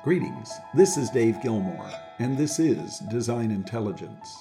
Greetings, this is Dave Gilmore, and this is Design Intelligence.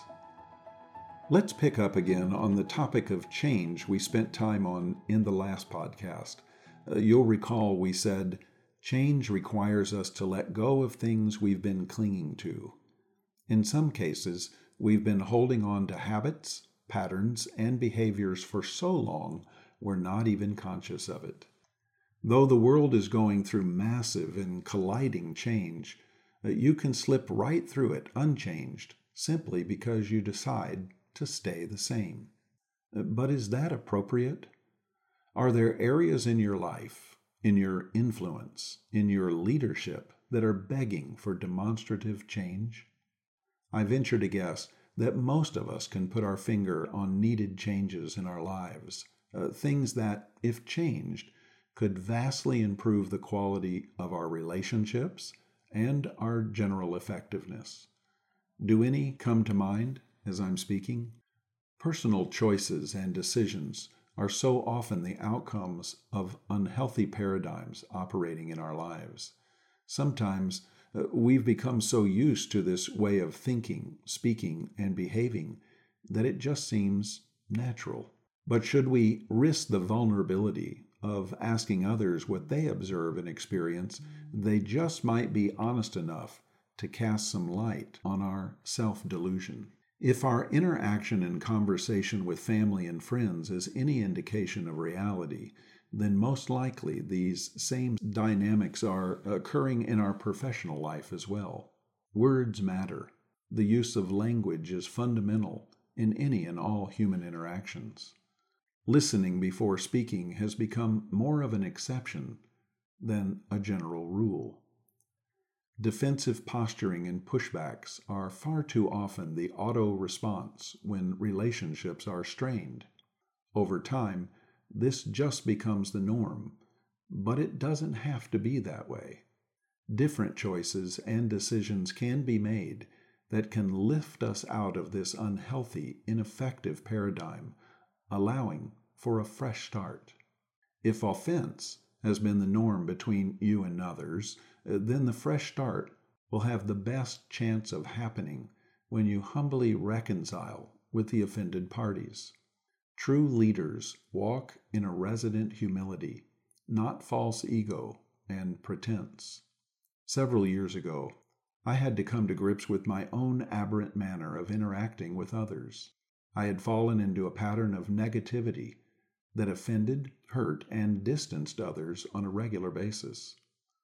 Let's pick up again on the topic of change we spent time on in the last podcast. You'll recall we said, change requires us to let go of things we've been clinging to. In some cases, we've been holding on to habits, patterns, and behaviors for so long we're not even conscious of it. Though the world is going through massive and colliding change, you can slip right through it unchanged simply because you decide to stay the same. But is that appropriate? Are there areas in your life, in your influence, in your leadership that are begging for demonstrative change? I venture to guess that most of us can put our finger on needed changes in our lives, things that, if changed, could vastly improve the quality of our relationships and our general effectiveness. Do any come to mind as I'm speaking? Personal choices and decisions are so often the outcomes of unhealthy paradigms operating in our lives. Sometimes we've become so used to this way of thinking, speaking, and behaving that it just seems natural. But should we risk the vulnerability of asking others what they observe and experience, they just might be honest enough to cast some light on our self-delusion. If our interaction and conversation with family and friends is any indication of reality, then most likely these same dynamics are occurring in our professional life as well. Words matter. The use of language is fundamental in any and all human interactions. Listening before speaking has become more of an exception than a general rule. Defensive posturing and pushbacks are far too often the auto response when relationships are strained. Over time, this just becomes the norm, but it doesn't have to be that way. Different choices and decisions can be made that can lift us out of this unhealthy, ineffective paradigm, allowing for a fresh start. If offense has been the norm between you and others, then the fresh start will have the best chance of happening when you humbly reconcile with the offended parties. True leaders walk in a resident humility, not false ego and pretense. Several years ago, I had to come to grips with my own aberrant manner of interacting with others. I had fallen into a pattern of negativity that offended, hurt, and distanced others on a regular basis.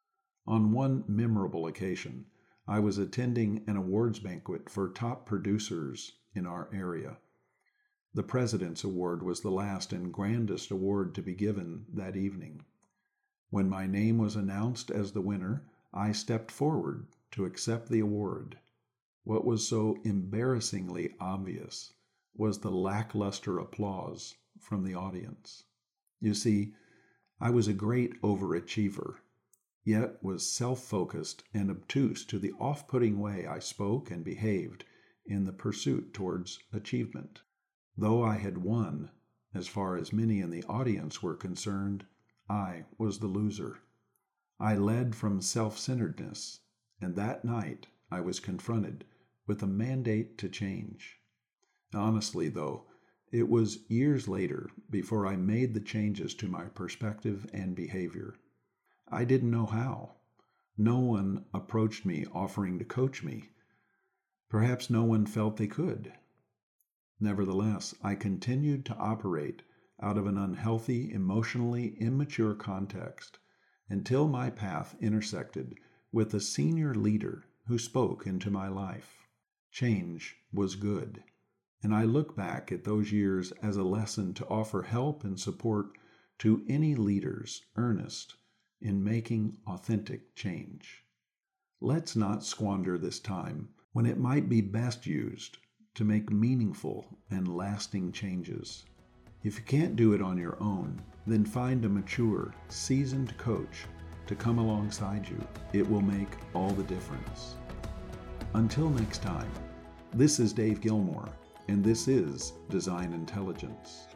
On one memorable occasion, I was attending an awards banquet for top producers in our area. The President's Award was the last and grandest award to be given that evening. When my name was announced as the winner, I stepped forward to accept the award. What was so embarrassingly obvious was the lackluster applause from the audience. You see, I was a great overachiever, yet was self-focused and obtuse to the off-putting way I spoke and behaved in the pursuit towards achievement. Though I had won, as far as many in the audience were concerned, I was the loser. I led from self-centeredness, and that night I was confronted with a mandate to change. Honestly, though, it was years later before I made the changes to my perspective and behavior. I didn't know how. No one approached me offering to coach me. Perhaps no one felt they could. Nevertheless, I continued to operate out of an unhealthy, emotionally immature context until my path intersected with a senior leader who spoke into my life. Change was good, and I look back at those years as a lesson to offer help and support to any leaders earnest in making authentic change. Let's not squander this time when it might be best used to make meaningful and lasting changes. If you can't do it on your own, then find a mature, seasoned coach to come alongside you. It will make all the difference. Until next time, this is Dave Gilmore, and this is Design Intelligence.